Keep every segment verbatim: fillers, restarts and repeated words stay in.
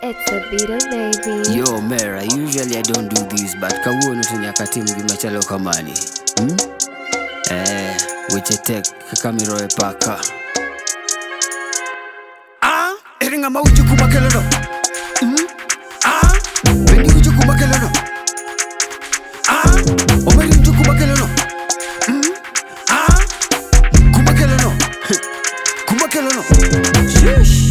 It's a Beetle baby. Yo, Mera, usually I don't do this, but kawo nutu nyakati mgimachalo kamani. Hmm? Eh, weche tek kakamiro e paka. Ah, eringa mauju kumakelono. Hmm? Ah, bendi uju kumakelono. Ah, omeri uju kumakelono. Hmm? Ah, kumakelono. Kumakelono. Sheesh.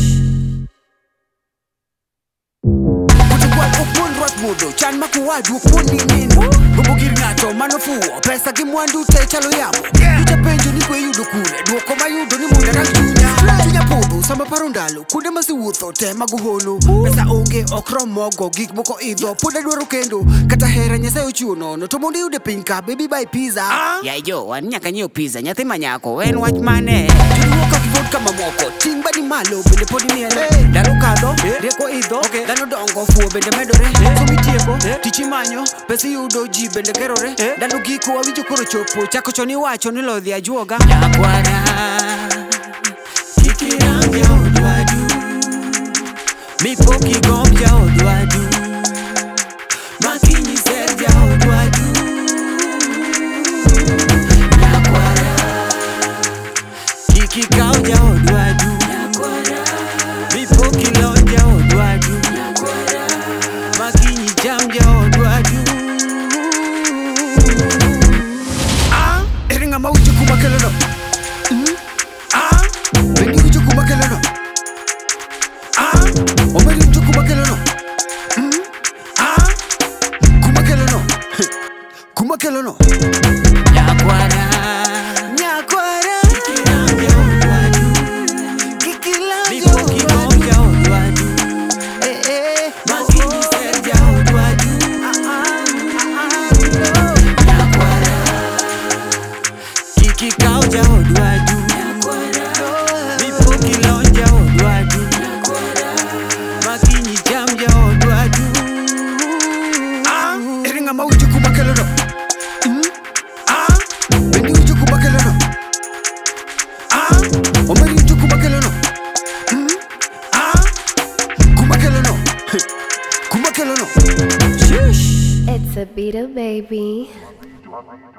Modo chan makuwaju kundi nini Bubugir ngato manofuo pesa kimwandu te chalo yamo Ducha penjo ni kwe yudo kure Duoko mayudo ni munda rang chunya Chunya podo sama parondalo Kunde masi wutho te maguholo Pesa onge okro mogo gik moko idho Puda dwaro kendo Kata hera nyasa uchuno No tomondi yude pinka baby buy pizza Ya yo, wan nyaka nyeo pizza Nyate manyako, wen wach mane Juduoka kivod kama moko Ting badi malo bende podi miele Daro kado, rieko idho Dano dongo fuo bende medore Komitieko, tichi manyo Pesi yudo ji bende kerore Dano giko wawijo koro chopo Chako choni wacho ni lodhi ajuoga Nyakwara Kikirambia odwadu Mipoki gombja odwadu Makinyi serja odwadu Nyakwara Kikikauja odwadu Nyakwara Mipoki lonja odwadu Nyakwara Makinyi jamja odwadu Ah, eringa mauju kumakelono. Hmm? Ah, bendi uju kumakelono. Ah, omeri uju kumakelono. Hmm? Ah, kumakelono. Kumakelono. Nyakwara Nyakwara Kikirambia odwadu Kikilambia Mipoki gombja odwadu Eh eh Makinyi serja odwadu Nyakwara Kikikauja odwadu Mipoki lonja odwadu Makinyi jamja odwadu Ah, eringa mauju kumakelono. Hmm? Ah, bendi uju kumakelono. Ah, omeri uju kumakelono. Hmm? Ah, kumakelono. Kumakelono. Sheesh. It's a Beetle baby.